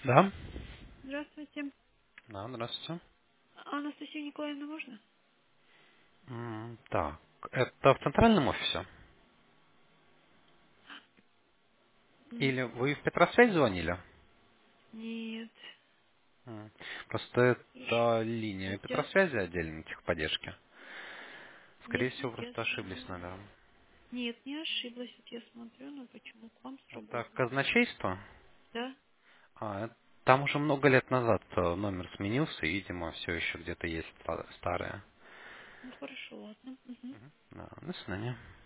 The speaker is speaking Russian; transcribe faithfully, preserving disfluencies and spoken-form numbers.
Да? Здравствуйте. Да, здравствуйте. А Анастасию Николаевну можно? М, Так, это в центральном офисе? М, Или вы в Петросвязь звонили? Нет. М, Просто это линия Сейчас я... Петросвязи отдельной техподдержки. Нет, Скорее всего, нет, я просто ошиблись, с- наверное. Нет, не ошиблась. Вот я смотрю, но почему к вам Это сработало? казначейство? Да? А, это- там уже много лет назад э, номер сменился, и, видимо, все еще где-то есть ста- старое. Ну хорошо, ладно. Мгм. Да, до свидания.